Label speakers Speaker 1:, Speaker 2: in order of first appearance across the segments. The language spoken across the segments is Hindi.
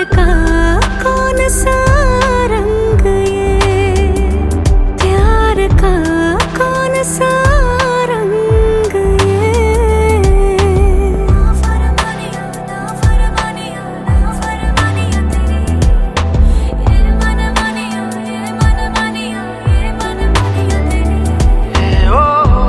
Speaker 1: का कौन सा रंग ये, प्यार का कौन सा रंग ये। ना फरमानिया तेरी, ये मन मानिया तेरी।
Speaker 2: ओ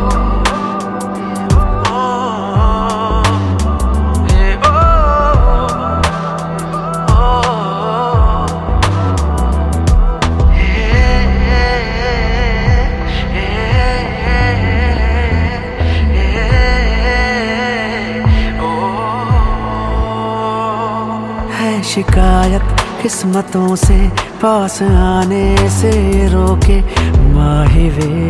Speaker 2: शिकायत किस्मतों से पास आने से रोके माही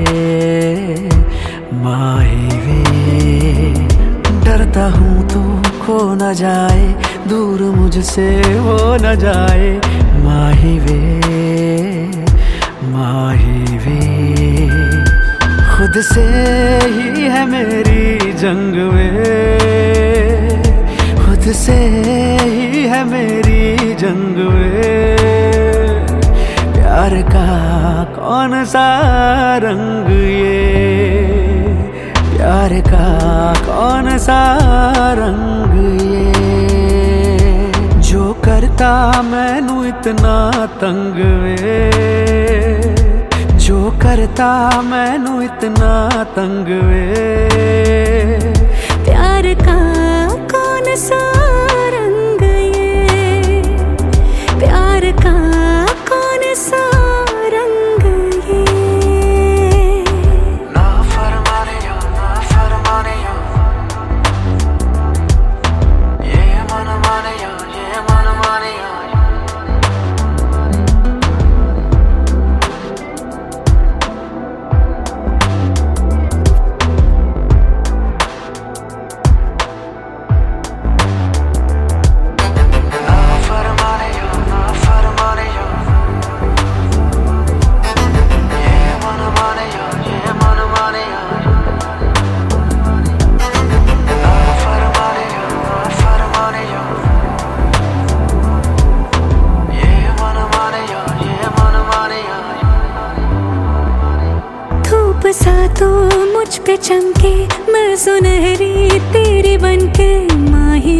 Speaker 2: वे। डरता हूँ तू खो न जाए, दूर मुझसे हो न जाए माही वे। खुद से ही है मेरी जंग वे, खुद से ही है मेरी जंग वे। प्यार का कौन सा रंग ये, प्यार का कौन सा रंग ये। जो करता मैनू इतना तंग वे, जो करता मैनू इतना तंग वे।
Speaker 1: प्यार का कौन सा रंग ये, प्यार का कौन सा रंग ये।
Speaker 2: ना फरमानिया ये मन मानिया
Speaker 1: सा तो मुझ पे चमके, मैं सुनहरी तेरी बनके माही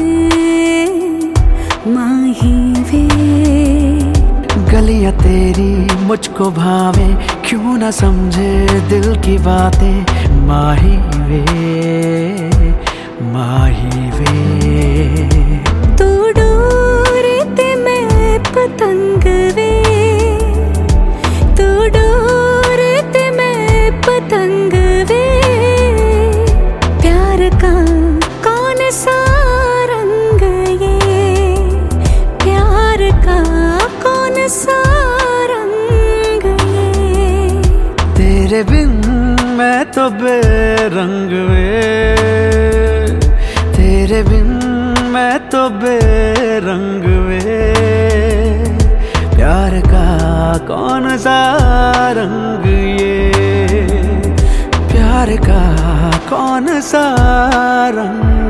Speaker 1: वे।
Speaker 2: गलियां तेरी मुझको भावे, क्यों ना समझे दिल की बातें माही वे।
Speaker 1: तू डोर ते मैं पतंग वे, तू डोर ते मैं पतंग वे। प्यार का कौन सा रंग ये, प्यार का कौन सा रंग ये।
Speaker 2: तेरे बिन मैं तो बेरंग वे, तेरे बिन मैं तो बेरंग वे। प्यार का कौन सा रंग ये, प्यार का कौन सा रंग।